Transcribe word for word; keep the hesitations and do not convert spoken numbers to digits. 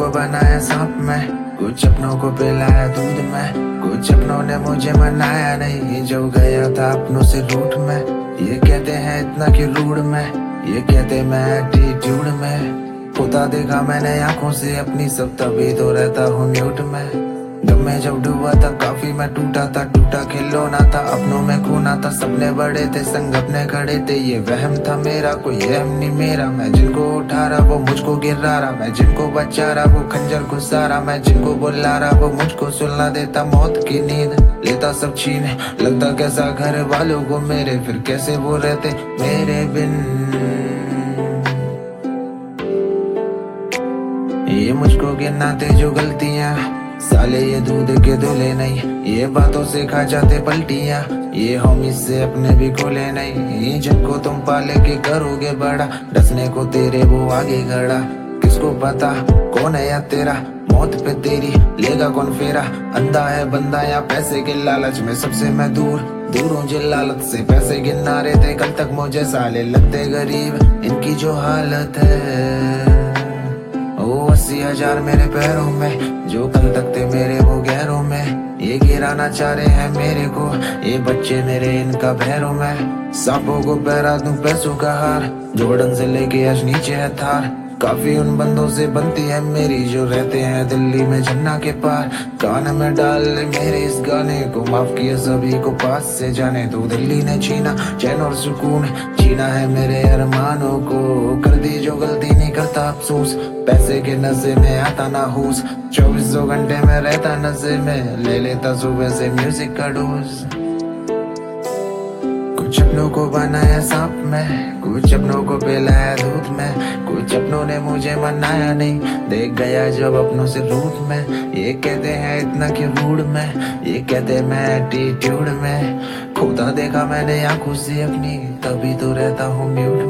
को बनाया सांप में, कुछ अपनों को पिलाया दूध में, कुछ अपनों ने मुझे मनाया नहीं जब गया था अपनों से रूठ में। ये कहते हैं इतना कि रूढ़ में, ये कहते मैं एटीट्यूड में। खुदा देखा मैंने आंखों से अपनी सब, तभी तो रहता हूँ म्यूट में। गम में जब डूबा था काफी मैं टूटा था, टूटा खिलौना था अपनों में खूना था। सपने बड़े थे संग अपने खड़े थे, ये वहम था मेरा कोई अहम नहीं मेरा। मैं जिनको उठा रहा वो मुझको गिरा रहा, मैं जिनको बचा रहा वो खंजर घुसा रहा, मैं जिनको बुला रहा वो मुझको सुलना देता मौत की नींद लेता सब छीने। लगता कैसा घर वालों को मेरे, फिर कैसे वो रहते मेरे बिन। ये मुझको गिनाते जो गलतियां, साले ये दूध के धुले नहीं, ये बातों से खा जाते पलटियां। ये होमी से अपने भी खोले नहीं, जिनको तुम पाले के करोगे बड़ा, डसने को तेरे वो आगे खड़ा। किसको पता कौन है या तेरा, मौत पे तेरी लेगा कौन फेरा। अंधा है बंदा या पैसे के लालच में, सबसे मैं दूर दूर हूँ जिन लालच से। पैसे गिना रहे थे कल तक मुझे साले लगते गरीब, इनकी जो हालत है। ओ अस्सी हजार मेरे पैरों में, जो कल तक थे मेरे वो गैरों में। ये गिराना चाह रहे हैं मेरे को, ये बच्चे मेरे इनका भैरों में। सांपों को पहरा दूं पैसों का हार, जॉर्डन से लेके आज नीचे है थार। काफी उन बंदों से बनती है मेरी जो रहते हैं दिल्ली में जन्ना के पार। कान में डाल ले मेरे इस गाने को, माफ किया सभी को पास से जाने दो। दिल्ली ने छीना चैन और सुकून, छीना है मेरे अरमानों को। कर दी जो गलती नहीं करता अफसोस, पैसे के नशे में आता ना होश। चौबीसों घंटे में रहता नशे में, ले लेता सुबह से म्यूजिक का डोज। कुछ अपनों को बनाया सांप में, कुछ अपनों को पिलाया दूध में, कुछ अपनों ने मुझे मनाया नहीं देख गया जब अपनों से रूठ में। ये कहते हैं इतना कि रूढ़ में, ये कहते मैं एटीट्यूड में। खुदा देखा मैंने आंखों से अपनी, तभी तो रहता हूँ म्यूट